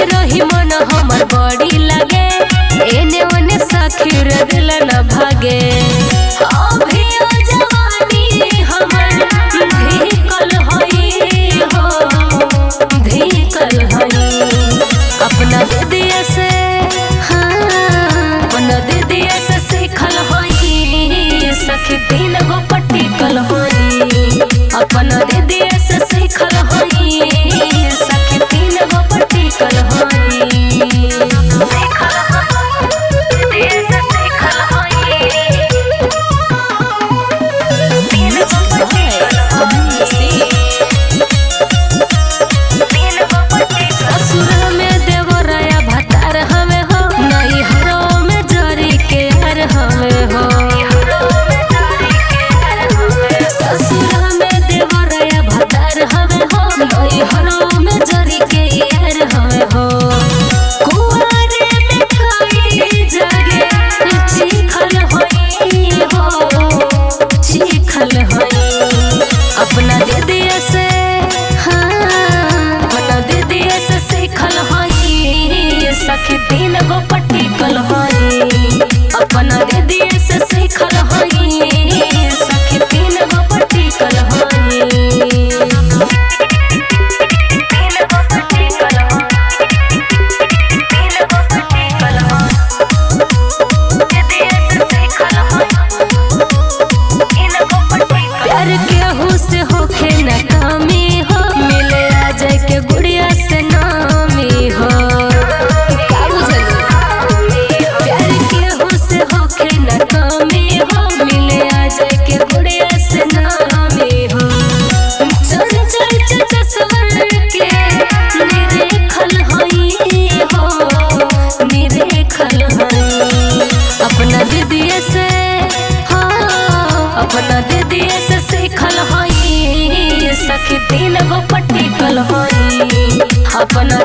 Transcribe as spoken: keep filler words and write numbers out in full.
रही रही मन हमर बड़ी लगे, एने ओने सखी रे दिल न भागे। अभी ओ जवानी हमर धीकल हई हो, धीकल हई अपना दीदिया से, हाँ अपना दीदिया से सीखल हई सखी तीन गो पटिकल हई, अपना दीदिया से सीखल हई सखी तीन गो पटिकल हई। ससुर में देवराया भतार हमें हो, नई हरो में जरी के हर हमें हो। ससुर में देवराया भतार हमें हो, नई हरो में जरी के हर हमें हो। कुंवारे में खाई जगे चीखल होई हो, चीखल होई अपना दीदिया से, हाँ अपना दीदिया से सीखल हई सखी तीन गो पटिकल हई, अपना दीदिया से सीखल हई सखी तीन गो पटिकल हई। प्यार केहू से होखे न कमी हो, मिले आ जाए के गुड़िया से नामी हो। का बुझलू? प्यार केहू से होखे न कमी हो, मिले आ जाए के गुड़िया से नामी हो। चंचल चचस्वर के निरेखल हई हो, निरेखल हई अपना दीदिया से, अपना दीदिया से सीखल हई सखी तीन गो पटिकल हई, अपना